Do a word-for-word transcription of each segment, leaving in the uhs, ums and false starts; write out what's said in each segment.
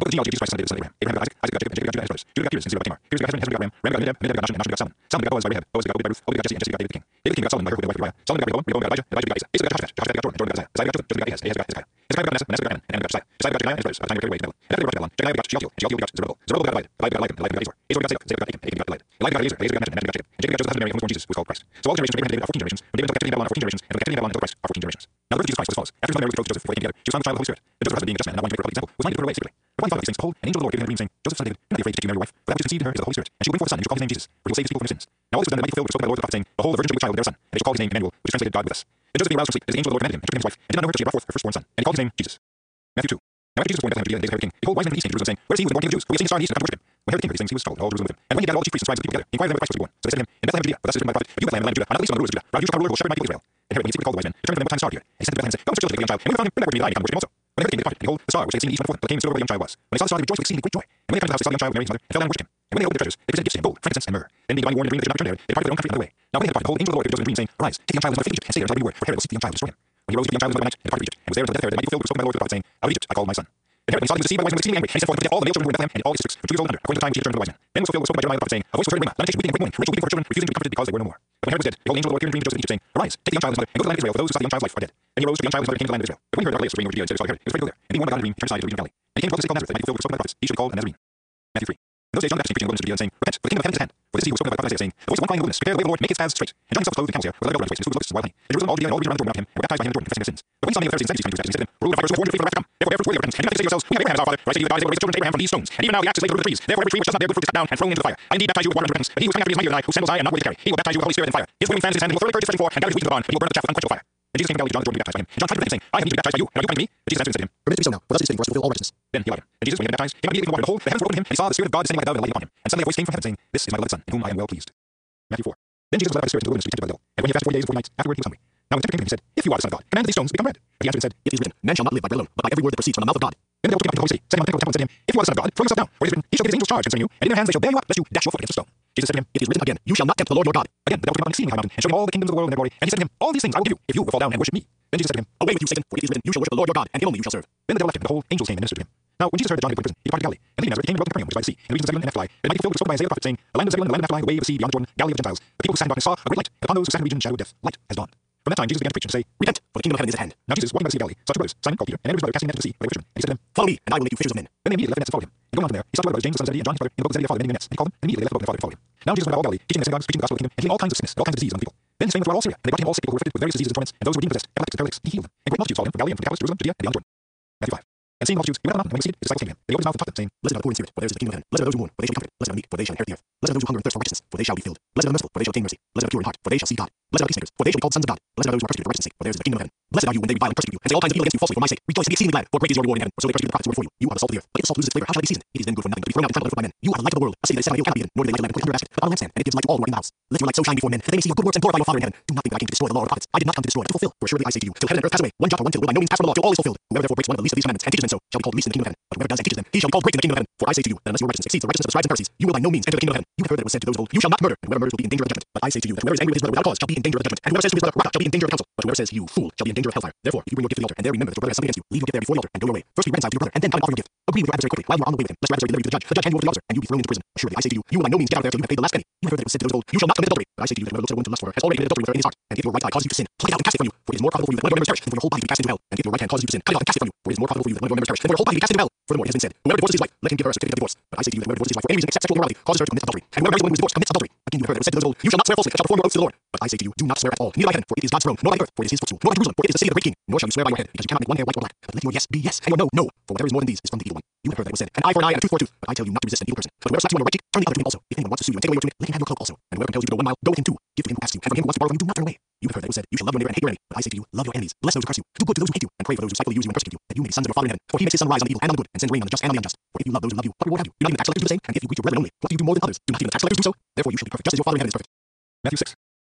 the genealogy of Jesus Christ, the son of Abraham. Abraham got Isaac, Isaac got Jacob, and Jacob got his brothers. Judah got Judas, and Judah got Tamar. Judas got Hezron, Hezron got Ram, Ram got Aminadab, Aminadab got Nahshon, and Nahshon got Solomon. Solomon got Boaz by Rahab, Boaz got Obed by Ruth, Obed got Jesse, and Jesse got David the king. David the king got Solomon by her with the wife of Uriah. Solomon got Rehoboam, Rehoboam got Elijah, Elijah got Asa, Asa got Jotham, Jotham got Isaiah, Isaiah got Jotham, Jotham got Ahaz, Ahaz got Hezekiah. Hezekiah got Manasseh, Manasseh got Amon, and Amon got Josiah. Josiah got Jeconiah and his brothers. By the time they were away to Babylon. And after they were away to Babylon, Jeconiah got Shealtiel, and Shealtiel got Zerubbabel. Zerubbabel got Eliab, Eliab got Eliakim, Eliab got Azor. Azor got Zadok, Zadok got Achim, Achim got Eliab. Eliab got Eliezer, Eliezer got Manasseh, Manasseh got Jacob. And Jacob got Joseph, husband of Mary, who was born Jesus, who was called Christ. So all the generations of Abraham and David are fourteen generations. From David until captivity in Babylon are fourteen generations, and from captivity in Babylon until Christ are fourteen generations. Now the birth of Jesus Christ was as follows. After his mother Mary was betrothed to Joseph before they came together, she was found with child of the Holy Spirit. And Joseph, being a just man and not wanting to break the example, was minded to put her away secretly. But when he thought of these things, behold, an angel of the Lord gave him a dream, saying, Joseph, son of David, do not be afraid to take you Mary, your wife, for that which is conceived in her is the Holy Spirit. And she will bring forth a son, and you shall call his name Jesus, for he will save his people from their sins. Now all this was done that might be fulfilled which was spoken by the Lord the prophet, saying, behold, the virgin shall be with child and bear a son, and they shall call his name Emmanuel, which is translated God with us. And Joseph being aroused from sleep, as the angel of the Lord commanded him, and took him his wife, and did not know her till she had brought forth her firstborn son, and he called his name Jesus. Matthew two. Now after Jesus was born in Bethlehem of Judea in the days of Herod the king, behold, wise men from the east came to Jerusalem, saying, where is he who was born king of the Jews? For we have seen his star in the east and come to worship him. When Herod the king heard these things, he was troubled, and all Jerusalem with him. And when he gathered all the chief priests and scribes of the people together, he inquired of them where Christ was to be born. So they said to him, in Bethlehem of Judea, for thus it is written by the prophet, but you Bethlehem, the land of Judah, are not least among the rulers of Judah, for you shall come ruler who will shepherd my people Israel. And Herod, when he secretly called the wise men, determined them what time the star appeared. And he sent them to Bethlehem and said, go and search the young child, and when you found him, bring back with me that I may come worship him also. When Herod the king departed, behold, the star which they had seen in the east went forth, but came and stood over where the young child was. When they saw the star, they rejoiced with exceeding great joy. And when they came to the house, they saw the young child with Mary his mother, and fell down and worshipped him. And when they opened their treasures, they presented gifts, saying, gold, frankincense, and myrrh. Then being divinely warned in a dream that they should not return there, they departed to their own country another way. Now when they had departed, behold, the angel of the Lord appeared to Joseph in a dream, saying, arise, take the young child and his mother, flee to Egypt, and stay there until I bring you word, for Herod will seek the young child to destroy him. When he rose, he took the young child and his mother by night, and departed to Egypt, and was there until the death of Herod, that might be fulfilled which was spoken by the Lord through the prophet, saying, out of Egypt I called my son. And Herod, when he saw that he was deceived by the wise men, was exceedingly angry, and he sent forth and all the male children who were in Bethlehem and all the districts from two years old and under, according to the time which he had determined to the wise men. Then was fulfilled what was spoken by Jeremiah the prophet, saying, a voice was heard in Ramah, lamentation, weeping, and great mourning, Rachel weeping for her children, refusing to be comforted because they were no more. But when Herod was dead, behold, the angel of the Lord appeared in a dream to Joseph in Egypt, saying, arise, take the young child and his mother, and go to the land of Israel, for those who saw the young child's life are dead. Then he arose, took the young child and his mother, came to the land of Israel. But when he heard that Archelaus was reigning over Judea instead of Saul Herod, he was afraid to go there. And being warned by God in a dream, he turned aside to the region of Galilee. And he came to a city called Nazareth, that might be filled with spoken by the prophets, he should be called a Nazarene. Matthew three. In those days John the Baptist preaching in the wilderness of Judea, saying, repent, for the kingdom of heaven is at hand. For this is he who was spoken by the prophet Isaiah, saying, the voice of one crying in the wilderness, prepare the way of the Lord, make his paths straight. And John himself was clothed in camel's hair, with a leather belt around his waist, and his food was locusts and wild honey. And Jerusalem all Judea and all the region around the Jordan mocked him, and were baptized by him in the Jordan, confessing their sins. But when he saw many of the Pharisees and Sadducees coming to him, he said to them, rule of the fathers who have borne you faith for the wrath to come. Therefore bear fruit worthy of repentance, and do not say to yourselves, we have Abraham as our father, for I say to you that God is able to raise up children to Abraham from these stones. And even now the axe is laid under the trees. Therefore every tree which does not bear good fruit is cut down and thrown into the fire. I indeed baptize you with water unto repentance, but he who is coming after me is mightier than I, whose sandals I am not worthy to carry. He will baptize you with the Holy Spirit and fire. His willing fans in his hand, and he will thoroughly purge his threshing floor, and gather his wheat into the barn, but he will burn up the chaff with unquenchable fire. And Jesus came to Galilee to John the Jordan to be baptized by him. And John tried to prevent him, saying, I have need to be baptized by you, and are you coming to me? But Jesus answered and said to him, permit it to be so now, for thus it is fitting for us to fulfill all righteousness. Then he allowed him. And Jesus, when he had been baptized, came out immediately from the water, and behold, the heavens were opened to him, and he saw the Spirit of God descending like a dove and lighting upon him. And suddenly a voice came from heaven, saying, this is my beloved Son, in whom I am well pleased. Matthew four. Then Jesus was led by the Spirit into the wilderness to be tempted by the devil. And when he had fasted forty days and forty nights, afterward he was hungry. Now when the tempter came to him, he said, if you are the Son of God, command that these stones become bread. But he answered and said, it is written, man shall not live by bread alone, but by every word that proceeds from the mouth of God. Then the devil took him up to the holy city, set him on the pinnacle of the temple, and said to him, if you are the Son of God, throw yourself down, for it is written, he shall give his angels charge concerning you, and in their hands they shall bear you up, lest you dash your foot against a stone. Jesus said to him, it is written again, you shall not tempt the Lord your God. Again, the devil took him up an exceedingly high mountain, and showed him all the kingdoms of the world and their glory. And he said to him, all these things I will give you, if you will fall down and worship me. Then Jesus said to him, away with you, Satan, for it is written, you shall worship the Lord your God, and him only you shall serve. Then the devil left him, and behold, angels came and ministered to him. Now when Jesus heard that John had been put in prison, he departed to Galilee, and leaving Nazareth, he came to Capernaum, which is by the sea, in the regions of Zebulun and Naphtali, that it might be filled with spoken by Isaiah the prophet, saying, the land of Zebulun, the land of Naphtali, the way of the sea beyond the Jordan, Galilee of the Gentiles. The people who sat in darkness saw a great light, and upon those who sat in the region of shadow of death, light has dawned. From that time Jesus began to preach and to say, repent, for the kingdom of heaven is at hand. Now Jesus, walking by the sea of Galilee, saw two brothers, Simon called Peter, and Andrew his brother, casting a net into the sea, for they were fishermen. And he said to them, follow me, and I will make you fishers of men. Then they immediately left the nets and followed him. And going on from there, he saw two other brothers, James the son of Zebedee, and John his brother, in the boat of Zebedee followed, mending their nets. And he called them, and immediately they left the boat and followed, followed him. Now Jesus went about all Galilee, teaching in the synagogues, preaching the gospel of the kingdom, and healing all kinds of sickness, and all kinds of disease among the people. Then he came throughout all Syria, and they brought him all sick people who were afflicted with various diseases and torments, and those who were demon possessed, epileptics and paralytics, he healed them. And great multitudes followed him from Galilee and from Decapolis, Jerusalem, Judea, and beyond the Jordan. Matthew five. And seeing multitudes, he went up the mountain, and when he was seated, his disciples came to him. And he opened his mouth and taught them, saying, blessed are the poor in spirit, for theirs is the kingdom of heaven. Blessed are those who mourn, for they shall be comforted. Blessed are the meek, for they shall inherit the earth. Blessed are those who hunger and thirst for righteousness, for they shall be filled. Blessed are the merciful, for they shall obtain mercy. Blessed are the pure in heart, for they shall see God. Blessed are the peacemakers, for they shall be called sons of God. Blessed are those who are persecuted for righteousness' sake, for theirs is the kingdom of heaven. Blessed are you when they revile and persecute you, and say all kinds of evil against you falsely for my sake. Rejoice and be exceedingly glad, for great is your reward in heaven. For so they persecuted the prophets who were before you. You are the salt of the earth. But if the salt loses its flavor, how shall it be seasoned? It is then good for nothing, but to be thrown out and trampled underfoot by men. You are the light of the world. A city that is set on a hill cannot be hidden, nor do they light a lamp and put it under a basket, but on a lampstand, and it gives light to all who are in the house. Let your light so shine before men, that they may see your good works and glorify your Father in heaven. Do not think that I came to destroy the law or the prophets. I did not come to destroy, but to fulfill. For surely I say to you, till heaven and earth pass away, one jot or one tittle will by no means pass from the law till all is fulfilled. Whoever therefore breaks one of the least of these commandments and teaches them so shall be called least in the kingdom of heaven. But whoever does and teaches them, he shall be called great in the kingdom of heaven. For I say to you that unless your righteousness exceeds the righteousness of the scribes and Pharisees, you will by no means enter the kingdom of heaven. You have heard that it was said to those of old, you shall not murder, and whoever murders will be in danger of the judgment. But I say to you that whoever is angry with his brother without cause shall be in danger of the judgment, and whoever says to his brother, Raka, shall be in danger of the council. But whoever says, you fool, shall be in danger of hellfire. Therefore, if you bring your gift to the altar, and there remember that your brother has something against you, leave your gift there before the altar, and go your way. First be reconciled to your brother, and then come and offer your gift. Agree with your adversary quickly while you are on the way with him, lest your adversary deliver you to the judge. The judge hand you over to the officer, and you be thrown into prison. Assuredly, I say to you, you will by no means get out of there till you have paid the last penny. You have heard that it was said to those of old, you shall not commit adultery. But I say to you that whoever looks at a woman to lust for her has already committed adultery with her in his heart. And if your right eye causes you to sin, pluck it out and cast it from you. For it is more profitable for you that one of your members perish than for your whole body to be cast into hell. And if your right hand causes you to sin, cut it off and cast it from you. For it is more profitable for you that one of your members perish than for your whole body to be cast into hell. Furthermore, it has been said, whoever divorces his wife, let him give her a certificate of divorce. But I say to you that whoever divorces his wife for any reason except sexual immorality causes her to commit adultery. And whoever marries a woman who is divorced commits adultery. Again, you have heard that it was said to those of old, you shall not swear falsely, but shall perform your oaths to the Lord. But I say to you, do not swear at all, neither by heaven, for it is God's throne, nor by the earth, for it is his footstool, nor by Jerusalem, for it is the city of the great king. Nor shall you swear by your head, because you cannot make one hair white or black. But let your yes be yes, and your no, no. For whatever is more than these is from the evil one. You have heard that it was said, an eye for an eye and a tooth for a tooth. But I tell you not to resist an evil person. But whoever slaps you on your right cheek, turn the other to him also. If anyone wants to sue you and take away your tunic, let him have your cloak also. And whoever compels you to go one mile, go with him two. Give to him who asks you, and from him who wants to borrow from you, do not turn away. You have heard that it was said, you shall love your neighbor and hate your enemy. But I say to you, love your enemies, bless those who curse you, do good to those who hate you, and pray for those who spitefully use you and persecute you, that you may be sons of your Father in heaven. For he makes his sun rise on the evil and on the good, and sends rain on the just and on the unjust. For if you love those who love you, what reward have you? Do not even the tax collectors do the same? And if you greet your brethren only, what do you do more than others? Do not even the tax collectors do so? Therefore you shall be perfect, just as your Father in heaven is perfect. Matthew six.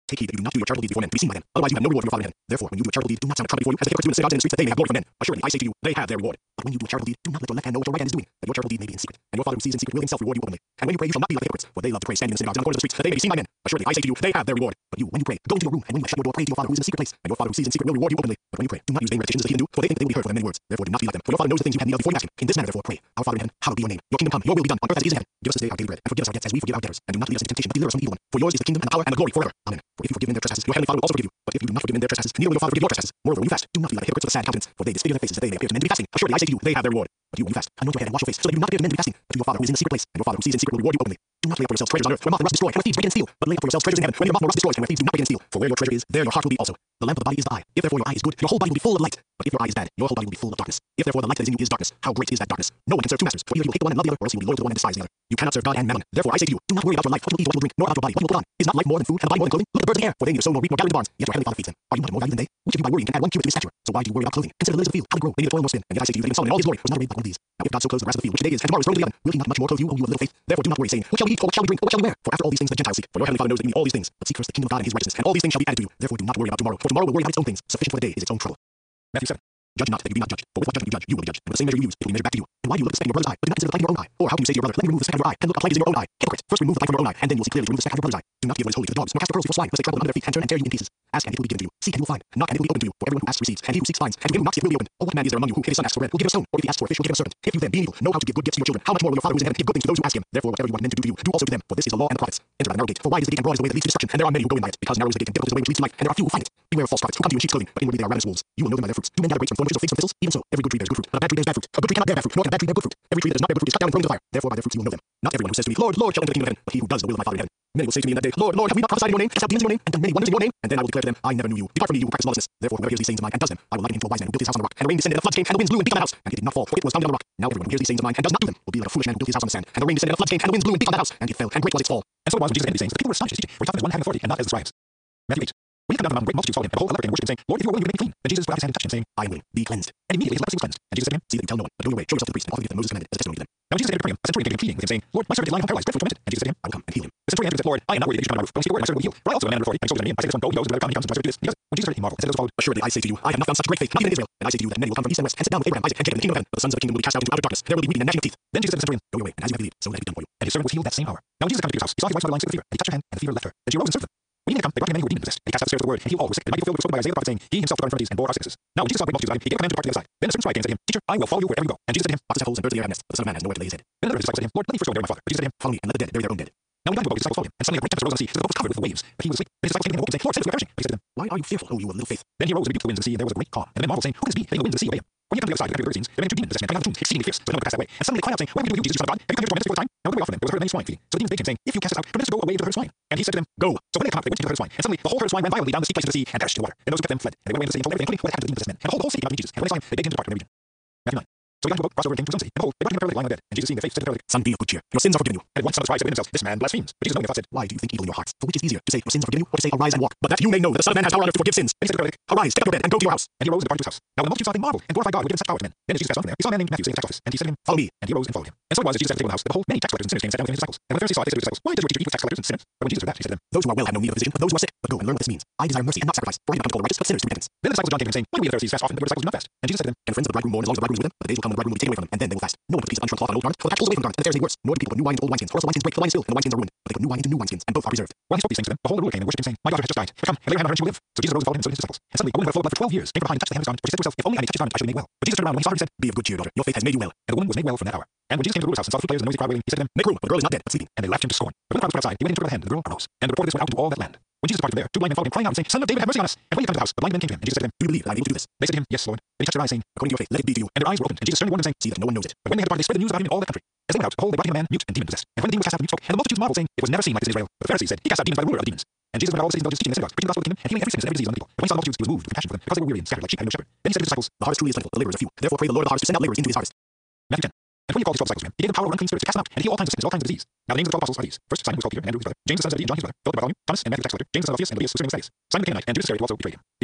Take heed that you do not do your charitable deeds before men to be seen by them. Otherwise you have no reward from your Father in heaven. Therefore, when you do a charitable deed, do not sound a trumpet before you, as the hypocrites do in the synagogues and in the streets, that they may have glory from men. Assuredly, I say to you, they have their reward. But when you do a charitable deed, do not let your left hand know what your right hand is doing, that your charitable deed may be in secret. And your Father who sees in secret will himself reward you openly. And when you pray, you shall not be like the hypocrites, for they love to pray standing in the synagogues and on the corners of the streets, that they may be seen by men. Assuredly, I say to you, they have their reward. But you, when you pray, go into your room, and when you have shut your door, pray to your Father who is in the secret place, and your Father who sees in secret will reward you openly. But when you pray, do not use vain repetitions as the heathen do, for they think they will be heard for their many words. Therefore, do not be like them, for your Father knows the things you have need of before you ask him. In this manner, therefore, pray. Our Father in heaven, hallowed be your name. Your kingdom come, your will be done on earth as it is in heaven. Give us this day our daily bread, and forgive us our debts as we forgive our debtors, and do not lead us into temptation, but deliver us from the evil one. For yours is the kingdom and the power and the glory forever. Amen. For if you forgive men their trespasses, your heavenly Father will also forgive you. But if you do not forgive men their trespasses, neither will your Father forgive your trespasses. Moreover, when you fast, do not be like the hypocrites with a sad countenance, for they disfigure their faces that they may appear to men to be fasting. Assuredly, I say to you, they have their reward. But you, when you fast, anoint your head and wash your face, so that you do not appear to men to be fasting, but to your Father who is in the secret place, and your Father who sees in secret will reward you openly. Do not lay up for yourselves treasures on earth, where moth and rust destroy, and where thieves break in and steal. But lay up for yourselves treasures in heaven, where neither moth nor rust destroys, and where thieves do not break in and steal. For where your treasure is, there your heart will be also. The lamp of the body is the eye. If therefore your eye is good, your whole body will be full of light. But if your eye is bad, your whole body will be full of darkness. If therefore the light that is in you is darkness, how great is that darkness? No one can serve two masters, for either he will hate the one and love the other, or else he will be loyal to the one and despise the other. You cannot serve God and mammon. Therefore I say to you, do not worry about your life, what you will eat, what you will drink, nor about your body, what you will put on. Is not life more than food, and the body more than clothing? Look at the birds of the air, for they neither sow nor reap nor gather into barns, yet your heavenly Father feeds them. Are you not of more value than they? Which of you by worrying can add one cubit to his stature? So why do you worry about clothing? Consider the lilies of the field, how they grow, they neither toil nor spin. And yet I say to you that even Solomon in all his glory was not arrayed like one of these. Now if God so clothes the grass of the field, which today is, and tomorrow is thrown into the oven, will he not much more clothe you, O you of little faith? Therefore do not worry, saying, what shall we eat, or what shall we drink, or what shall we wear? For after all these things the Gentiles seek. For your heavenly Father knows that you need all these things. But seek first the kingdom of God and his righteousness, and all these things shall be added to you. Therefore do not worry about tomorrow, for tomorrow will worry about its own things. Sufficient for the day is its own trouble. Matthew seven. Judge not that you be not judged. For with what judgment you judge, you will be judged. And with the same measure you use, it will be measured back to you. And why do you look at the speck in your brother's eye, but do not consider the plank in your own eye? Or how can you say to your brother, let me remove the speck out of your eye, and look, a plank is in your own eye? Hypocrite! First remove the plank from your own eye, and then you will see clearly to remove the speck out of your brother's eye. Do not give what is holy to the dogs, nor cast your pearls before swine, lest they trample them under their feet and turn and tear you in pieces. Ask and it will be given to you. Seek and you will find. Knock and it will be opened to you. For everyone who asks receives, and he who seeks finds, and to him who knocks it will be opened. Or what man is there among you who, if his son asks for bread, will give him a stone? Or if he asks for a fish, will give him a serpent? If you then, being evil, know how to give good gifts to your children, how much more will your Father who is in heaven give good things to those who ask him? Therefore, whatever you want men to do to you, do also to them. For this is the law and the prophets. Enter by the narrow gate. For wide is the gate and broad is the way that leads to destruction, and there are many who go in by it. Because narrow is the gate and difficult is the way which leads to life, and there are few who find it. Beware of false prophets who come to you in sheep's clothing, but inwardly they are ravenous wolves. You will know them by their fruits. Do men gather grapes from thorn bushes or figs from thistles? Even so, every good tree bears good fruit, but a bad tree bears bad fruit. A good tree cannot bear bad fruit, nor can a bad tree bear good fruit. Every tree that does not bear good fruit is cut down and thrown into the fire. Therefore by their fruits you will know them. Not everyone who says to me, Lord, Lord, shall enter the kingdom of heaven, but he who does the will of my Father in heaven. Many will say to me in that day, Lord, Lord, have we not prophesied in your name, cast out demons in your name, and done many wonders in your name? And then I will declare to them, I never knew you. Depart from me, you who practice lawlessness. Therefore whoever hears these sayings of mine and does them, I will liken him to a wise man who built his house on the rock. And the rain descended, and the floods came, and the winds blew and beat on the house, and it did not fall, for it was founded on the rock. Now everyone who hears these sayings of mine and does not do them will be like a foolish man who built his house on the sand. And the rain descended, and the floods came, and the winds blew and beat on the house, and it fell, and great was its fall. And so it was when Jesus ended these sayings, the people were astonished at his teaching, for he taught them as one having authority, and not as the scribes. Matthew eight. When he came down from the mountain, great multitudes followed him, and behold, a leper came and worshipped him, saying, Lord, if you are willing, you may make me clean. Then Jesus put out his hand and touched him, saying, I am willing, be cleansed. And immediately his leprosy was cleansed. And Jesus said to him, see that you tell no one, but go your way, show yourself to the priest, and offer the gift that Moses commanded as a testimony to them. Now when Jesus entered Capernaum, a centurion came pleading with him, saying, Lord, my servant is lying paralyzed, dreadfully tormented. And Jesus said to him, I will come and heal him. The centurion answered and said, Lord, I am not worthy that you should come on my roof, but only speak a word, and my servant will be healed. For I also am a man under authority, and he spoke to me, and I say this one, go, he goes, and wherever he comes, and my servant do this. And he does it. When Jesus heard it, he marveled, and said to those who followed, assuredly I say to you, I have not found such great faith, not even in Israel. And I say to you that many will come from east and west, and sit down with Abraham, Isaac, and Jacob in the kingdom of heaven. But the sons of the kingdom will be cast out into outer darkness. There will be weeping and gnashing of teeth. Then Jesus said to the centurion, go your way, and as you have believed, so let it be done for you. And his servant was healed that same hour. Now when Jesus came to Peter's house, he saw his wife's mother lying sick with fever, and he touched her hand, and the fever left her. Then she arose and served them. When evening had come, they brought him many who were demon possessed, and he cast out the spirits with the word, and healed all who were sick. And mighty fulfilled which was spoken by Isaiah the prophet, saying, He himself took our infirmities and bore our sicknesses. Now when Jesus saw great multitudes about him, he gave command to depart to the other side. Then a certain scribe came and said to him, Teacher, I will follow you wherever you go. And Jesus said to him, Foxes have holes and birds of the air have nests, but the Son of Man has nowhere to lay his head. Then another of his disciples said to him, Lord, let me first go and bury my father. But Jesus said to him, Follow me, and let the dead bury their own dead. Now when he died, his disciples followed him, and suddenly a great tempest arose on the sea, so that the boat was covered with the waves. But he was asleep. But his disciples came and woke him, saying, Lord, save us, we are perishing. But he said to them, Why are you fearful, O you of little faith? Then he arose and rebuked the winds and the sea, and there was a great calm. And the men marveled, saying, Who can this be? Letting the winds and the sea obey him. When he came to the other side, the scenes, there were two demon possessed men coming out of the tombs, exceedingly fierce, so no one could cast them away. And suddenly they cried out, saying, Where are you, Jesus, you son of God? Have you come here to torment us before the time? Now when we offered them, there was a herd of many swine feeding. So the demons begged him, saying, If you cast us out, permit us to go away to the herd of swine. And he said to them, Go. So when they had come out, they went into the herd of swine. And suddenly the whole herd of swine ran violently down the steep place into the sea and perished in the water. And those who kept them fled. And they went away into the sea and told everything, including what had happened to the demon possessed men. And behold, the whole city came out to meet Jesus. And when they saw him, they begged him to depart from their region. Matthew nine. So he got into a boat, crossed over and came to a sea. And behold, they brought him a paralytic lying on the bed. And Jesus seeing their faith said to the paralytic, Son, be of good cheer. Your sins are forgiven you. And at once some of the scribes said within themselves, This man blasphemes. But Jesus knowing their thoughts said, Why do you think evil in your hearts? For which is easier, to say, Your sins are forgiven you, or to say, Arise and walk? But that you may know that the Son of Man has power on earth to forgive sins. And he said to the paralytic, Arise, take up your bed, and go to your house. And he arose and departed to his house. Now when the multitude saw it, they marveled, and glorified God who had given such power to men. Then as Jesus passed on from there, he saw a man named Matthew sitting in the tax office. And he said to him, Follow me. And he arose and followed him. And so it was as Jesus sat at the table in the house, that behold, many tax collectors and sinners came and sat down with him and his disciples. And when the Pharisees saw it, they said to his disciples, Why does your teacher eat with tax collectors and sinners? But when Jesus heard that, he said to them, Those who are well have no need of a physician, but those who are sick. But go and learn what this means. I desire mercy and not sacrifice, for I did not come to call the righteous, but sinners to repentance. Then the disciples of John came to him, saying, Why do we the Pharisees fast often, but your disciples do not fast? And Jesus said to them, Can the friends of the bridegroom mourn as long as the bridegroom is with them? But the days will come when the bridegroom will be taken away from them, and then they will fast. No one puts a piece of unshrunk cloth on an old garment, for the patch pulls away from the garment, and the tears make worse. Nor do people put new wine into old wineskins, or else the wineskins break, the wine is spilled, and the wineskins are ruined. But they put new wine into new wineskins, and both are preserved. While he spoke these things to them, behold, the ruler came and worshipped him, saying, My daughter has just died. But come, and lay your hand on her, and she will live. So Jesus arose and followed him, and so did his disciples. And suddenly a woman who had a flow of blood for twelve years came from behind and touched the hem of his garment, for she said to herself, If only I may touch his garment, I shall be made well. But Jesus turned around when he saw her and said, Be of good cheer, daughter. Your faith has made you well. And the woman was made well from that hour. And when Jesus came to the ruler's house and saw the flute players and the noisy crowd wailing, he said to them, Make room, for the girl is not dead, but sleeping. And they laughed him to scorn. But when the crowd was put outside, he went into her by the hand, and the girl arose. And the report of this went out into all that land. When Jesus departed from there, two blind men followed him, crying out and saying, Son of David, have mercy on us. And when he came to the house, the blind men came to him, and Jesus said to them, Do you believe that I am able to do this? They said to him, Yes, Lord. Then he touched their eyes, saying, According to your faith, let it be to you. And their eyes were opened. And Jesus sternly warned them, saying, See that no one knows it. But when they had departed, they spread the news about him in all that country. As they went out, behold, they brought him a man mute and demon possessed. And when the demon was cast out, the mute spoke, and the multitudes marveled, saying, It was never seen like this in Israel. But the Pharisees said, He cast out demons by the ruler of the demons. And Jesus went out all the cities and villages teaching in the synagogues, preaching the gospel of the kingdom, and healing every sickness and every disease among the people. But when he saw the multitudes, he was moved with compassion for them, because they were weary and scattered like sheep having no shepherd. Then he said to his disciples, The harvest truly is plentiful, the laborers are few. Therefore pray the Lord of the harvest to send out laborers into his harvest. Matthew ten. And when he called his twelve disciples to him, he gave them power over unclean spirits to cast them out, and to heal all kinds of sickness, all kinds of disease. Now the names of the twelve apostles are these. First, Simon, who was called Peter, and Andrew his brother, James the son of Zebedee, and John his brother, Philip the Bartholomew, Thomas, and Matthew the tax collector, James the son of Alphaeus, and Lebbaeus, who was surname of Thaddeus, Simon the Canaanite, and Judas Iscariot, who also betrayed him.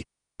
Elijah.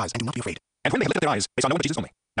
eyes and do not be afraid. And when they had lifted their eyes, they saw no one but Jesus only. Now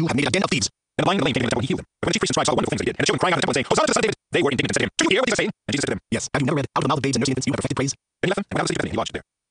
you have made a den of thieves. And the blind and the lame came into the temple, and he healed them. But when the chief priests and scribes saw the wonderful things that he did, and the children crying out in the temple and saying, Hosanna to the son of David, they were indignant and said to him, Do you hear what these are saying? And Jesus said to them, Yes, have you never read, out of the mouth of babes and nursing infants you have perfected praise? Then he left them, and went out to the city of Bethany, and he lodged there.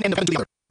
one end of heaven to the other.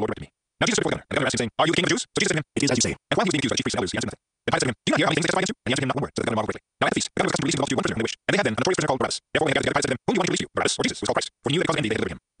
the Lord directed me. Now Jesus stood before the governor, and the governor asked him, saying, Are you the king of the Jews? So Jesus said to him, It is as you say. and while he was being accused by the chief priests and elders, he answered nothing. Then Pilate said to him, Do you not hear how many things they testify against you? And he answered him not one word. So the governor marveled greatly. Now at the feast, the governor was accustomed to releasing to the multitude one prisoner whom they wished. And they had then a notorious prisoner called Barabbas. Therefore when they gathered together, Pilate said to him, Whom do you want me to release you, Barabbas or Jesus, who was called Christ? For he knew that because of envy they had delivered him.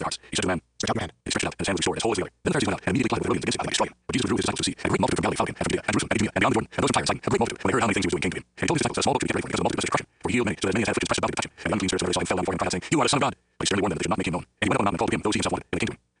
their hearts. He said to the man, stretch out your hand. And he stretched it out, and his hand was restored as whole as the other. Then the Pharisees went out, and immediately plotted with the Herodians against him, that they might destroy him. But Jesus withdrew with his disciples to the sea, and a great multitude from Galilee followed him, and from Judea, and Jerusalem, and Idumea, and beyond the Jordan, and those from Tyre and Sidon, a great multitude, when they heard how many things he was doing, came to him. And he told his disciples, a small boat should be kept ready, because the multitude must crush him. For he healed many, so that many had afflictions pressed about him to touch him. And the unclean spirits on the other side fell down before him, crying out, saying, You are the Son of God. But he sternly warned them that they should not make him known. And he went up on a mountain and called to him those he himself wanted, and they came to him.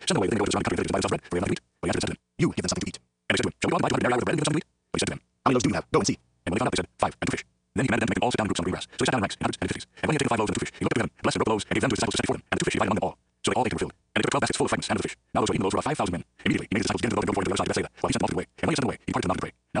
Send them away, then they go to the surrounding country villages and buy themselves bread, for they have nothing to eat. But he answered and said to them, You give them something to eat. and they said to him, shall we go out and buy two hundred denarii worth of bread and give them something to eat? But he said to them, How many loaves do you have? Go and see. and when they found out, they said, five, and two fish. Then he commanded them to make them all sit down in groups on the green grass. So they sat down in ranks, in hundreds and in fifties. And when he had taken the five loaves and the two fish, he looked up to heaven, blessed and broke the loaves, and gave them to his disciples to set before them. And the two fish he divided among them all. So they all ate and were filled. And they took twelve baskets full of fragments and of the fish. Now those were eaten the loaves were about five thousand men. Immediately he made his disciples begin to go before him to the other side of Bethsaida, while he sent them off to the way. And when he sent them away, he departed to the mountain to pray. Now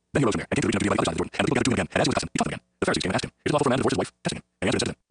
Then he rose from there and came to the region of Judea by the other side of the Jordan. And the people gathered to him again, and as he was his custom, he taught them again. The Pharisees came and asked him, Is it lawful for a man to divorce his wife? Testing him. And he answered and said to them,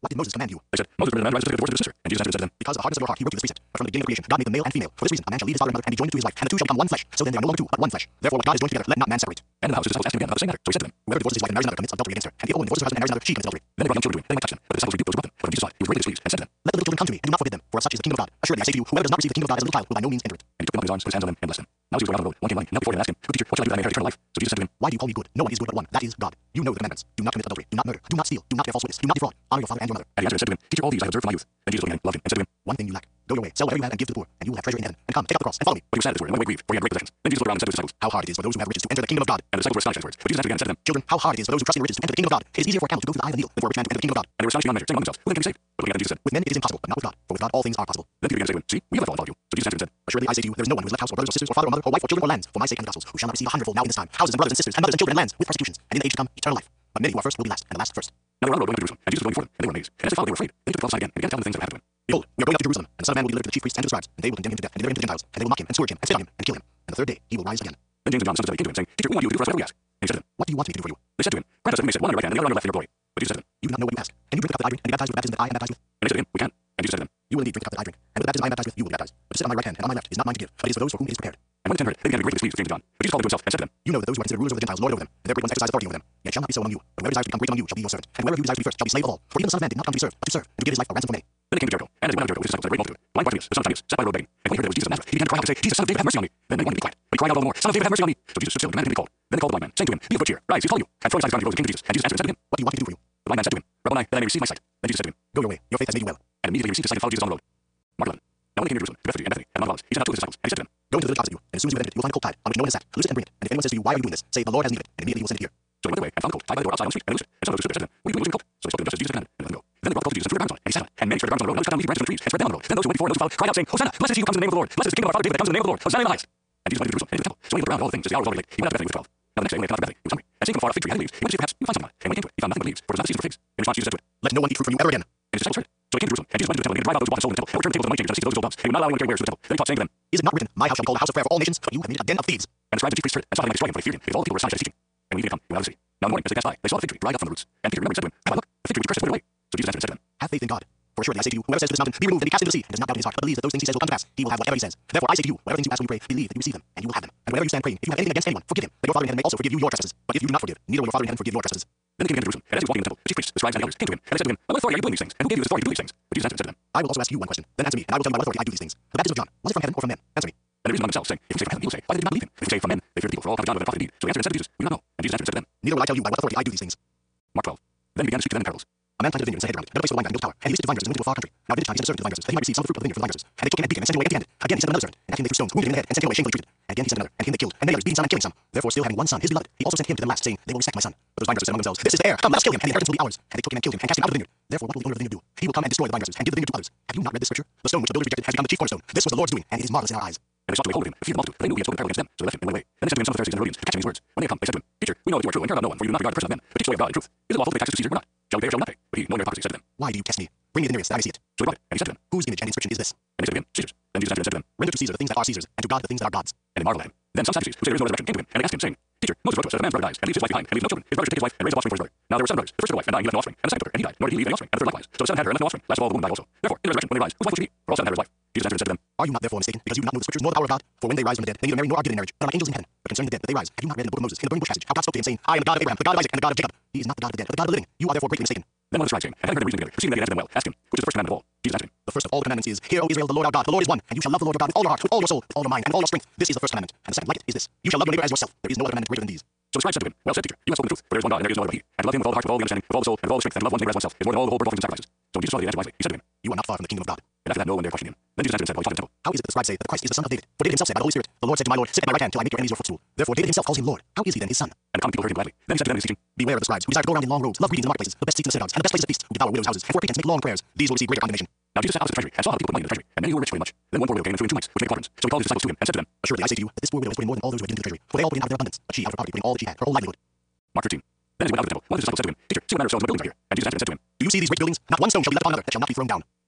did Moses command you? They said, Moses permitted a man to rise to take a divorce of his sister. And Jesus answered and said to them, Because of the hardness of your heart, he wrote you this precept. But from the beginning of creation, God made them male and female. For this reason, a man shall leave his father and mother and be joined to his wife, and the two shall become one flesh. So then they are no longer two, but one flesh. Therefore, what God has joined together, let not man separate. And in the house his disciples asked him again about the same matter. So he said to them, Whoever divorces his wife and marries another commits adultery against her. And if a woman divorces her husband and marries another, she commits adultery. then they brought young children to him, that they might touch them. But the disciples rebuked those who brought them. But when Jesus saw it, he was greatly displeased, and said to them, Let the little children come to me, and do not forbid them, for of such is the kingdom of God. Assuredly, I say to you, whoever does not receive the kingdom of God as a little child will by no means enter it. And he took them up in his arms, put his hands on them, and blessed them. Now as he was going out of the road, one came running, knelt before him and asked him, Good teacher, what shall I do that I may inherit eternal life? So Jesus said to him, Why do you call me good? No one is good but one, that is God. You know the commandments. Do not commit adultery. Do not murder. Do not steal. Do not bear false witness. Do not defraud. Honor your father and your mother. And he answered and said to him, Teacher, all these I have observed from my youth. Then Jesus looked at him, loved him, and said to him, One thing you lack. Go your way, sell whatever you have and give to the poor, and you will have treasure in heaven. And come, take up the cross and follow me. But he was sad at this word, and went away grieved, for he had great possessions. Then Jesus looked around and said to his disciples, How hard it is for those who have riches to enter the kingdom of God. and the disciples were astonished at his words. But Jesus answered again and said to them, Children, how hard it is for those who trust in riches to enter the kingdom of God. It is easier for a camel to go through the eye of the needle than for a rich man to enter the kingdom of God. And they were astonished beyond measure, saying among themselves, Who then can be saved? But looking at them, Jesus said, With men it is impossible, but not with God. For with God all things are possible. Then Peter began to say to him, See, we have left all and followed you. So Jesus answered and said, Assuredly I say to you, there is no one who has left house or brothers or sisters or father or mother or wife or children or lands for my sake and the gospel's, who shall not receive a hundredfold now in this time, houses and brothers and sisters and mothers and children and lands with persecutions, and in the age to come eternal life. But many who are first will be last, and the last first. Now they were on the road going up to Jerusalem, and Jesus was going before them, and they were amazed. And as they followed, they were afraid. Then he took the twelve aside again, and began to tell them the things that would happen to him. Behold, we are going up to Jerusalem, and the Son of Man will be delivered to the chief priests and to the scribes, and they will condemn him to death and deliver him to the Gentiles, and they will mock him and scourge him and spit on him and kill him. And the third day he will rise again. Then James and John, sons of Zebedee, came to him, saying, Teacher, we want you to do for us whatever we ask. And he said to them, What do you want me to do for you? They said to him, Grant us that we may sit one on your right hand and the other on your left in your glory. But Jesus said to them, You do not know what you ask. Can you drink the cup that I drink and be baptized with the baptism that I am baptized with? and they said to him, We can. And Jesus said to them, You will indeed drink the cup that I drink, and with the baptism I am baptized with you will be baptized. But to sit on my right hand and on my left is not mine to give, but it is for those for whom it is prepared. And when the ten heard it, they began to be greatly displeased with James and John. But Jesus called them to himself and said to them, You know that those who are considered rulers of the Gentiles lord over them, and their great ones exercise authority over them. Yet shall not be so among you. But whoever desires to become great among you shall be your servant, and whoever who desires to be first shall be slave of all. For even the Son of Man did not come to be served, but to serve, and to give his life a ransom for many. Then they came to Jericho, and as they went out of Jericho with his disciples and a great multitude, blind Bartimaeus, the son of Timaeus, sat by the road begging. And when he heard that it was Jesus of Nazareth, he began to cry out and say, Jesus, son of David, have mercy on me. Then many wanted to be quiet, but he cried out all the more, Son of David, have mercy on me. So Jesus stood still and commanded him to be called. Then they called the blind man, saying to him, Be of good cheer, rise, he is calling you. And throwing aside his garment, he rose and came to Jesus. And Jesus answered and said to him, What do you want me to do for you? The blind man said to him, Rabboni, that I may receive my sight. Then Jesus said to him, Go your way, your faith has made you well. and immediately he received his sight and followed Jesus on the road. Mark eleven. Now when they came to Jerusalem, to Bethany and Bethany, and among others, he sent out two of his disciples, and he said to them, Go into the village opposite you, and as soon as you have entered, you will find a colt tied, on which no one is sat. Loose it and bring it. And if anyone says to you, Why are you doing this? Say, The Lord has need of it, and immediately he will send it here. So he went away and found the colt tied by the door outside on the street, and he loosed it. And some of those who stood there said to him, What are you doing loosing the colt? So they spoke to him just as Jesus commanded, and let them go. Then they brought the colt to Jesus and threw their garments on it, and he sat on it. And many spread their garments on the road, and others cut down leafy branches from the trees and spread them on the road. Then those who went before and those who followed cried out, saying, Hosanna, blessed is he who comes in the name of the Lord. Blessed is the kingdom of our father David that comes in the name of the Lord. Hosanna in the highest. And Jesus went into Jerusalem and into the temple. So when he looked around at all the things, as the hour was already late, he went out to Bethany with the twelve. Now the next day when he had come out to Bethany, he was hungry. And seeing from afar a fig tree and leaves, he went to see if perhaps he would find something on it. And when he came to it, he found nothing but leaves, for it was not the season for figs. In response, Jesus said to it, Let no one eat fruit from you ever again. and his disciples heard it. So he came to Jerusalem, and Jesus went into the temple and began to drive out those who bought and sold in the temple, and overturned the tables of the money changers and the seats of those who sold doves. And he would not allow anyone to carry wares through the temple. Then he taught, saying to them, Is it not written, My house shall be called a house of prayer for all nations, but you have made it a den of thieves? And the scribes and chief priests heard it, and saw that he might destroy him, for they feared him, because all the people were astonished at his teaching. And when he did come, he went out of the city. Now in the morning, as they passed by, they saw the fig tree dried up from the roots. And Peter remembered and said to him, Rabbi, look, the fig tree which you cursed has withered away. So Jesus answered and said to them, Have faith in God. For assuredly I say to you, whoever says to this mountain, Be removed and be cast into the sea, and does not doubt in his heart, but believes that those things he says will come to pass, he will have whatever he says. Therefore I say to you, whatever things you ask when you pray, believe that you receive them, and you will have them. And whenever you stand praying, if you have anything against anyone, forgive him, that your Father in heaven may also forgive you your trespasses. But if you do not forgive, neither will your Father in heaven forgive your trespasses. Then they came into Jerusalem, and as he was walking in the temple, the chief priests, the scribes, and the elders came to him, and they said to him, By what authority are you doing these things? And who gave you this authority to do these things? But Jesus answered and said to them, I will also ask you one question. Then answer me, and I will tell you by what authority I do these things. The baptism of John, was it from heaven or from men? Answer me. And they reasoned among themselves, saying, If we say from heaven, he will say, Why did they not believe him? If we say from men, they fear the people, for all prophet John was a prophet indeed. So he answered and said to Jesus, We do not know. And Jesus answered and said to them, Neither will I tell you by what authority I do these things. Mark twelve. Then he began to speak to them in parables. A man planted a vineyard and set a hedge around it, dug a place for the wine garden, built a tower, and he leased it to vine dressers and went to a far country. Now at vintage time he sent a servant to the vine dressers, that he might receive some of the fruit of the vineyard from the vine dressers. And they took him and beat him and sent him away empty-handed. Again he sent another servant, and at him they threw stones, wounded him in the head, and sent him away shamefully treated. And again he sent another, and him they killed, and many others, beating some and killing some. Therefore still having one son, his beloved, he also sent him to them last, saying, They will respect my son. But those vine dressers said among themselves, This is the heir, come, let us kill him, and the inheritance will be ours. And they took him and killed him, and cast him out of the vineyard. Therefore what will the owner of the vineyard do? He will come and destroy the vine dressers, and give the vineyard to others. Have you not read this scripture? The stone which the builders rejected has become the chief cornerstone. This was the Lord's doing, and it is marvelous in our eyes. And they sought to lay hold of him, and feared the multitude, for they knew he had spoken a parable against them. So they left him and went away. Then they sent to him some of the Pharisees and Herodians to catch him in his words. When they had come, they said to him, Teacher, we know that you are true, and care about no one, for you do not regard the person of men, but teach the way of God in truth. Is it lawful to pay taxes to Caesar or not? Shall we pay or shall we not pay? But he, knowing their hypocrisy, said to them, Why do you test me? Bring me the nearest, that I may see it. So he brought it, and he said to them, Whose image and inscription is this? and they said to him, Caesar's. Then Jesus answered and said to them, Render to Caesar the things that are Caesar's, and to God the things that are God's. and they marveled at him. Then some Sadducees, who said there is no resurrection, came to him, and they asked him, saying, Teacher, Moses wrote to us that a man's brother dies, and leaves his wife behind, and leaves no children. His brother should take his wife, and raise up offspring for his brother. Now there were seven brothers. The first had a wife, and dying he left no offspring. And the second took her, and he died, nor did he leave any offspring. And the third likewise. So the seven had her, and left no offspring. Last of all, the woman died also. Therefore, in the resurrection, when they rise, whose wife will she be? For all seven had his wife. Jesus answered and said to them, Are you not therefore mistaken, because you do not know the scriptures nor the power of God? For when they rise from the dead, they neither marry nor are given in marriage, but are like angels in heaven. But concerning the dead, that they rise, have you not read in the book of Moses, in the burning bush passage, how God spoke to him, saying, I am the God of Abraham, the God of Isaac, and the God of Jacob. He is not the God of the dead, but the God of the living. You are therefore greatly mistaken. Then one of the scribes came, and having heard them reasoning together, perceiving that he answered them well, asked him, Which is the first commandment of all? Jesus answered him, The first of all the commandments is, Hear, O Israel, the Lord our God, the Lord is one, and you shall love the Lord your God with all your heart, with all your soul, with all your mind, and with all your strength. This is the first commandment. And the second, like it, is this: You shall love your neighbor as yourself. There is no other commandment greater than these. So the scribe said to him, Well said, teacher, you have spoken the truth, for there is one God, and there is no other but he. And to love him with all the heart, with all the understanding, with all the soul, and with all the strength, and to love one's neighbor as oneself, is more than all the whole burnt offerings and sacrifices. So when Jesus saw that he answered wisely, he said to him, You are not far from the kingdom of God. And after that no one dared question him. Then Jesus answered and said, While he taught in the temple, How is it that the scribes say that the Christ is the son of David? For David himself said by the Holy Spirit, The Lord said to my Lord, Sit at my right hand till I make your enemies your footstool. Therefore David himself calls him Lord. How is he then his son? and the common people heard him gladly. Then he said to them in his teaching, Beware of the scribes, who desire to go around in long robes, love greetings in the marketplaces, the best seats in the synagogues, and the best places of feasts, who devour widows' houses, and for pretense make long prayers. These will receive greater condemnation. Now Jesus sat opposite the treasury, and saw how the people put money in the treasury, and many who were rich put in much. Then one poor widow came and threw in two mites, which made quadrans. So he called his disciples to him, and said to them, Assuredly I say to you, that this poor widow has put in more than all those who have given to the treasury, for they all put in out of their abundance, but she out of her poverty put in all that she had, her whole livelihood. Mark thirteen. Then as he went out of the temple, one of his disciples said to him, Teacher, see what manner of stones are building right here. And Jesus answered and said to him, Do you see these great buildings? Not one stone shall be left upon another that shall not be thrown down.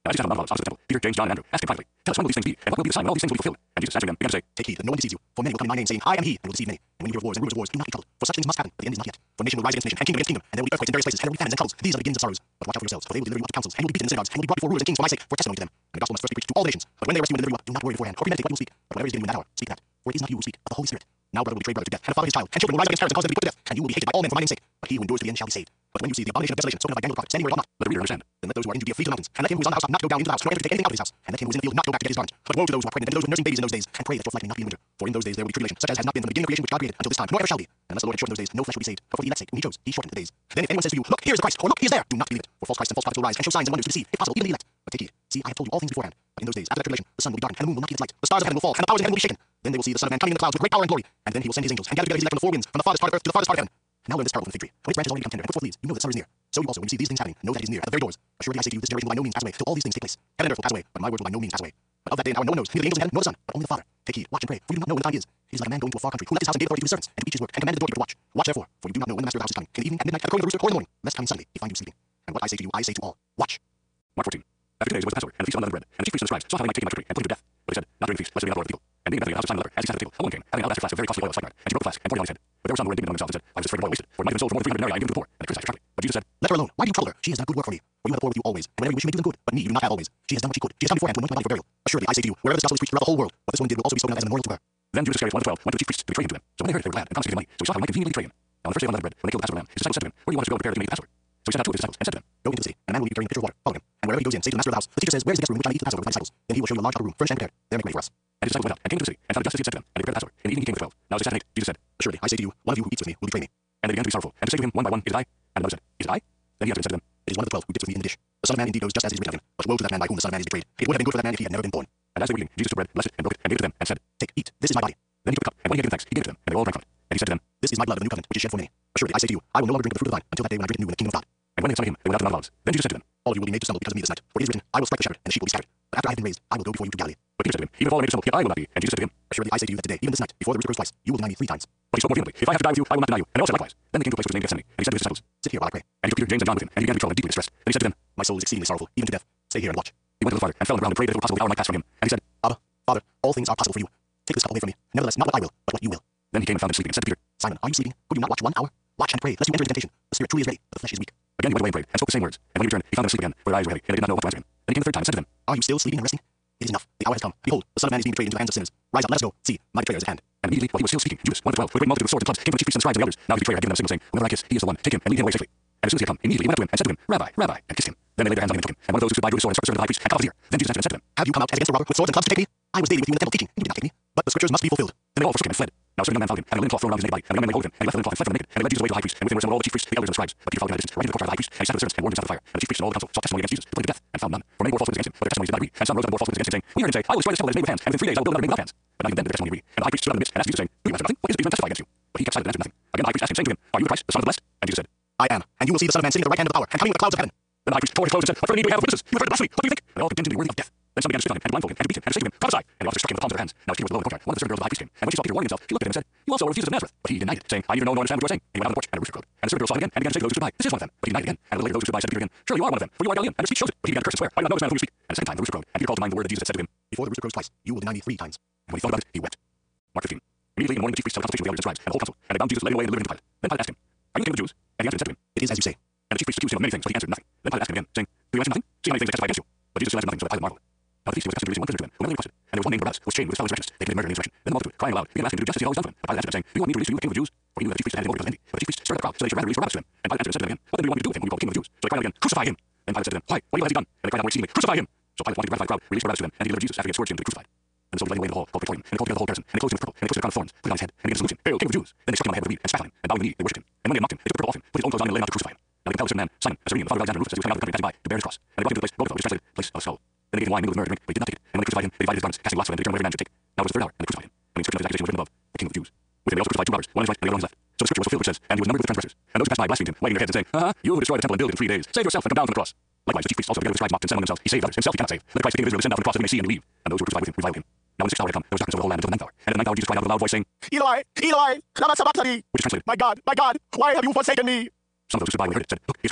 Now, as he sat on the mountains opposite the temple, Peter, James, John, and Andrew asked him privately, "Tell us, when will these things be, and what will be the sign when all these things will be fulfilled?" And Jesus answered them, began to say, "Take heed that no one deceives you, for many will come in my name, saying, I am he, and will deceive many. And when you hear of wars and rumors of wars, do not be troubled, for such things must happen, but the end is not yet. For nation will rise against nation, and kingdom against kingdom, and there will be earthquakes in various places, and there will be famines and troubles. These are the beginnings of sorrows. But watch out for yourselves, for they will deliver you up to councils, and you will be beaten in the synagogues, and will be brought before rulers and kings for my sake, for testimony to them. And the gospel must first be preached to all the nations. But when they arrest you and deliver you up, do not worry beforehand, or premeditate what you will speak. But whatever is given you in that hour, speak that. For it is not you who speak, but the Holy Spirit. Now brother will betray brother to death, and a father his child, and children will rise up against parents and cause them to be put to death, and you will be hated by all men for my name's sake. But he who endures to the end shall be saved. But when you see the abomination of desolation spoken of by Daniel the prophet standing where it ought not, let the reader understand. Then let those who are in Judea flee to the mountains, and let him who is on the housetop not go down into the house, nor enter to take anything out of his house, and let him who is in the field not go back to get his garment. But woe to those who are pregnant, and to those who are nursing babies in those days, and pray that your flight may not be in winter. For in those days there will be tribulation, such as has not been from the beginning of creation which God created until this time, nor ever shall be. And unless the Lord had shortened those days, no flesh would be saved. But for the elect's sake, whom he chose, he shortened the days. Then if anyone says to you, Look, here is the Christ, or Look, he is there, do not believe it. For false Christs and false prophets will rise, and show signs and wonders to deceive, if possible, even the elect. But take heed. See, I have told you all things beforehand. But in those days, after that tribulation, the sun will be darkened, and the moon will not give its light. The stars of heaven will fall, and the powers of heaven will be shaken. Then they will see the Son of Man coming in the clouds with great power and glory. And then he will send his angels, and gather together his elect from the four winds, from the farthest part of earth to the farthest part of heaven. Now learn this parable from the fig tree. When its branch has already become tender, and put forth leaves, you know that summer is near. So you also, when you see these things happening, know that it is near, at the very doors. Assuredly I say to you, this generation will by no means pass away, till all these things take place. Heaven and earth will pass away, but my word will by no means pass away. But of that day and hour no one knows, neither the angels in heaven, nor the Son, but only the Father. Take heed, watch and pray, for you do not know when the time is. It is like a man going to a far country, who left his house and gave authority to his servants, and to each his work, and commanded the doorkeeper to watch. Watch therefore, for you do not know when the master of the house is coming, in the evening, at midnight, at the crowing of the rooster, or in the morning, lest coming suddenly he find you sleeping. And what I say to you, I say to all, watch. Mark fourteen. After two days was the Passover, and the feast of unleavened bread. And the chief priests and the scribes saw how they might take him by trickery, and put him to death. But they said, Not during the feast, lest there be an uproar of the people. And being met of the house of Simon the leper, as he sat at the table, a woman came, having an alabaster flask of very costly oil of spikenard, and she broke the flask, and poured it on his head. But there were some who were indignant among themselves, and said, Why was this fragrant oil wasted? For it might have been sold for more than three hundred denarii and given to the poor. And they criticized her sharply. But Jesus said, Let her alone. Why do you trouble her? She has done good work for me. For you have the poor with you always, and whenever you wish you may do them good. But me you do not have always. She has done what she could. She has come beforehand to anoint my body for burial. Assuredly I say to you, wherever this gospel is preached throughout the whole world, what this woman did will also be spoken of as a memorial to her. Then Judas Iscariot, one of the twelve, went to the chief priests to betray him to them. So when they heard it, they were glad, and confiscated money. So he sought how he might conveniently betray him. Now on the first day of unleavened bread, when they killed the Passover lamb, his disciples said to him, Where do you want us to go prepare to make the Passover? So he sent out two of his disciples, and said to them, Go into the city, and a man will leave you carrying a pitcher of water. Follow him. And wherever he goes in, say to the master of the house, The teacher says, Where is the guest room which I may eat the Passover with my disciples? Then he will show you a large upper room, furnished and prepared. There make ready for us. And his disciples went out, and came to the city, and found it just as he had said to them, and they prepared the Passover. In the evening he came with twelve. Now as they sat at eight, Jesus said, Assuredly I say to you, one of you who eats with me will betray me. And they began to be sorrowful, and to say to him one by one, Is it I? And another said, Is it I? Then he answered and said to them, It is one of the twelve who dips with me in the dish. The Son of Man indeed goes just as it is written of him. But woe to that man by whom the Son of Man is betrayed. It would have been good for that man if he had never been born. And as they were eating, Jesus took bread, blessed it, and broke it, and gave it to them, and said, Take, eat, this is my body. Then he took a cup, and when he had given thanks, he gave it to them, and they all drank from it. And he said to them, This is my blood of the new covenant, which is shed for many. Assuredly I say to you, I will no longer drink of the fruit of the vine, until that day when I drink it new in the kingdom of God. And when they had sung him, they went out to Mount Olives. Then Jesus said to them, All of you will be made to stumble because of me this night. For it is written, I will strike the shepherd, and the sheep will be scattered. But after I have been raised, I will go before you to Galilee. But Peter said to him, Even if all are made to stumble, yet I will not be. And Jesus said to him, Assuredly I say to you that today, even this night, before the rooster crows twice, you will deny me three times. But he spoke more vehemently, If I have to die with you, I will not deny you. And they all said likewise. Then they came to a place which was named Gethsemane, and he said to his disciples, Sit here while I pray. And he took Peter, James, and John with him, and he began to be troubled and deeply distressed. Then he said to them, My soul is exceedingly sorrowful, even to death. Stay here and watch. He went a little farther, and fell on the ground and prayed that if it were possible the hour might pass from him. And he said, Abba, Father, all things are possible for you. Take this cup away from me. Nevertheless, not what I will, but what you will. Then he came and found them sleeping, and said to Peter, Simon, are you sleeping? Could you not watch one hour? Watch and pray, lest you enter into temptation. The spirit truly is ready, but the flesh is weak. Again he went away and prayed, and spoke the same words. And when he returned, he found them asleep again, for their eyes were heavy, and they did not know what to answer him. Then he came the third time and said to them, Are you still sleeping and resting? It is enough. The hour has come. Behold, the Son of Man is being betrayed into the hands of sinners. Rise up, let us go. See, my betrayer is at hand. And immediately, while he was still speaking, Judas, one of the twelve, with a great multitude of swords and clubs, came from the chief priests and scribes and the elders. Now his betrayer had given them a signal, saying, Whoever I kiss, he is the one. Take him and lead him away safely. And as soon as he had come, immediately he went up to him and said to him, Rabbi, Rabbi, and kissed him. Then they laid their hands on him and took him. And one of those who stood by drew his sword and struck the servant of the high priest and cut off his ear. Then Jesus answered and said to them, Have you come out as against a robber with swords and clubs to take me? I was daily with you in the temple teaching, and you did not take me. But the scriptures must be fulfilled. Then they all forsook him and fled. Now a certain young man followed him, having a linen cloth thrown around his naked body, and the young man laid hold of him, and he left the linen cloth and fled from the naked, and they led Jesus away to the high priest, and with him were assembled all the chief priests, the elders, and the scribes. But Peter followed behind a distance, right into the courtyard of the high priest, and he sat with the servants and warmed himself at the fire. And the chief priests and all the council sought testimony against Jesus to put him to death, and found none. For many bore false witness against him, but their testimonies did not agree. And some rose up and bore false witness against him, saying, We heard him say, I will destroy this temple that is made with hands, and within three days I will build another made without hands. But not even then did the testimony agree. And the high priest stood up in the midst and asked Jesus, saying, Do you answer nothing? What is it that you testify against you? But he kept silent and answered nothing. Again the high priest asked him, saying to him, Are you the Christ, the Son of the Blessed? And Jesus said, I am. And you will see the Son of Man sitting at the right hand of the power, and coming with the clouds of heaven. Then the high priest tore his clothes and said, What further need do we have of witnesses? You have heard the blasphemy. What do you think? And they all condemned him to be worthy of death. Then some began to spit on him, and to blindfold him, and to beat him, and to say to him, Prophesy. And the officers struck him with the palms of their hands. Now as Peter was below in the courtyard, one of the servant girls of the high priest came. And when she saw Peter warming himself, she looked at him and said, You also are Jesus of Nazareth. But he denied it, saying, I neither know nor understand what you are saying. And he went out on the porch, and a rooster crowed. And the servant girl saw him again, and began to say to those who stood by, This is one of them. But he denied it again. And a little later those who stood by said to Peter again, Surely you are one of them, for you are Galilean, and your speech shows it. But he began to curse and swear, I do not know this man of whom you speak. And the second time the rooster crowed, and Peter called to mind the word that Jesus had said to him, Before the rooster crows twice, you will deny me three times. And when he thought about it, he wept. Mark fifteen. Immediately in the morning the chief priests held a consultation with the elders and scribes, and the whole council, and they bound Jesus and led him away and delivered him to Pilate. Then Pilate asked him, Are you the king of the Jews? And he answered and said to him, It is as you say. And the chief priests accused him of many things, but he answered nothing. Then Pilate asked him again, saying, Do you answer nothing? See how many things I testify against you. But Jesus still answered nothing, so that Pilate marveled. Now the thief was casting one prisoner to them, whom they requested. And there was one named Barabbas, who was chained with his fellow insurrectionists. They committed murder in insurrection. Then the multitude, crying aloud, began asking him to do just as he had always done for them. But Pilate answered them, saying, Do you want me to release to you the king of the Jews? For he knew that the chief priests had him over because of envy. But the chief priests stirred up the crowd, so they should rather release Barabbas to them. And Pilate answered and said to them again, What then do you want me to do with him, whom you call king of the Jews? So they cried out again, Crucify him. Then Pilate said to them, Why? What evil has he done? And they cried out more exceedingly, Crucify him. So Pilate wanted to gratify the crowd, released Barabbas to them, and he delivered Jesus after he had scourged him to be crucified. And the soldiers led him away into the hall, called Praetorium, and they called together the whole garrison, and they clothed him with purple, and they twisted a crown of thorns, put it on his head, and began to salute him, Hail, King of the Jews! Then they struck him on the head with a reed, and spat on him, and bowing the knee, they worshipped him. And when they had mocked him, they took the purple off him, put his own clothes on him, and laid him out to crucify him. Now they compelled a certain man, Simon, a Cyrene, the father of Alexander and Rufus, as he was coming out of the country passing by, to bear his cross. And they brought him to the place, Golgotha, which is translated, place of a skull. Then they gave him wine mingled with myrrh to drink, but he did not take it. And when they crucified him, they divided his garments, casting lots for them to determine what every man should take. Now it was the third hour, and they crucified him. And the inscription of his accusation was written above, the King of the Jews. With him they also crucified two robbers, one on his right and the other on his left. So the scripture was fulfilled which says, And he was numbered with the transgressors. And those who passed by blasphemed him, wagging their heads and saying, Ah, you who destroyed the temple and built it in three days, save yourself and come down from the cross. Likewise the chief priests also together with the scribes mocked and said among themselves, He saved others, himself he cannot save. Let the Christ the King of Israel descend down from the cross that we may see and believe. And those who were crucified with him reviled him. Now when the sixth hour had come, there was darkness over the whole land until the ninth hour. And at the ninth hour Jesus cried out with a loud voice, saying, Eloi, Eloi, lama sabachthani. Which is translated, My God, my God, why have you forsaken me? Some of those who stood by when they heard it said, Look, he is calling for Elijah.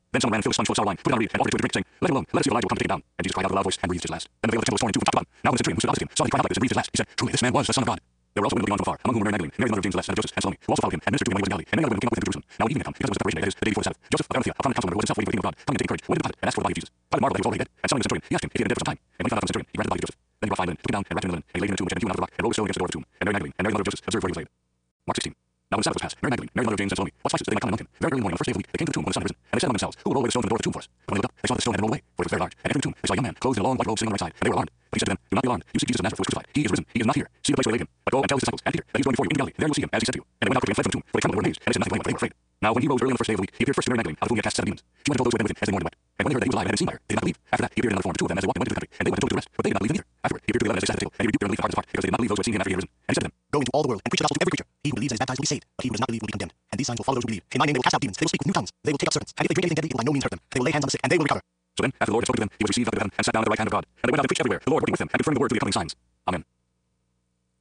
Then someone ran and filled a sponge full of sour wine, put it on a reed, and offered it to him to drink, saying, Let him alone, let us see if Elijah will come to take him down. And Jesus cried out with a loud voice and breathed his last. Then the veil of the temple was torn in two from top to bottom. Now when the centurion who stood opposite him saw that he cried out like this and breathed his last, he said, Truly this man was the Son of God. There were also women looking on from afar, among whom were Mary Magdalene, Mary the mother of James the Less, and of Joseph, and Salome, who also followed him, and ministered to him when he was in Galilee. And many other women came up with him to Jerusalem. Now when evening had come, because it was the preparation day, that is, the day before the Sabbath, Joseph of Arimathea, a prominent council member, was himself waiting for the kingdom of God, coming to take courage, went to Pilate, and asked for the body of Jesus. Pilate marveled that he was already dead, and summoning the centurion, he asked him if he had been dead for some time. And when he found out from the centurion, he granted the body to Joseph. Then he brought fine linen, took him down, and wrapped him in linen, and he laid him in a tomb which had a hewn out of the rock, and rolled a stone against the door of the tomb. And Mary Magdalene, and Mary the mother of Joseph, observed where he was laid. Mark sixteen. Now when the Sabbath was past, Mary Magdalene, Mary the mother of James, and Salome, bought spices that they might come among him. Very early in the morning on the first day of the week, they came to the tomb when the sun had risen, and they said among themselves, Who will roll away the stone from the door of the tomb for us? And when they looked up, they saw that the stone had been rolled away, for it was very large. And entering the tomb, they saw a young man, clothed in a long white robe, sitting on the right side, and they were alarmed. But he said to them, Do not be alarmed. You seek Jesus of Nazareth, who was crucified. He is risen. He is not here. See the place where they laid him. But go and tell his disciples and Peter that he is going before you into Galilee. There you will see him, as he said to you. And they went out quickly and fled from the tomb, for they trembled and were amazed, and they said nothing to anyone, for they were afraid. Now when he rose early on the first day of the week, he appeared first to Mary Magdalene, out of whom he had cast seven demons. She went and told those who had been with him, as they mourned and wept. And when they heard that he was alive and had been seen by her, they did not believe. After that, he appeared in another form to two of them as they walked and went into the country. And they went and told it to the rest, but they did not believe him either. Afterward, he appeared to the eleven as they sat at the table, and he rebuked their unbelief and hardness of heart, because they did not believe those who had seen him after he had risen. And he said to them, Go into all the world and preach the gospel to every creature. He who believes and is baptized will be saved, but he who does not believe will be condemned. And these signs will follow those who believe. In my name they will cast out demons. They will speak with new tongues. They will take up serpents. And if they drink anything deadly, it will by no means hurt them. They will lay hands on the sick, and they will recover. So then, after the Lord had spoken to them, he was received up into heaven, and sat down at the right hand of God. And they went out and preached everywhere, the Lord working with them, and confirming the word through the accompanying signs.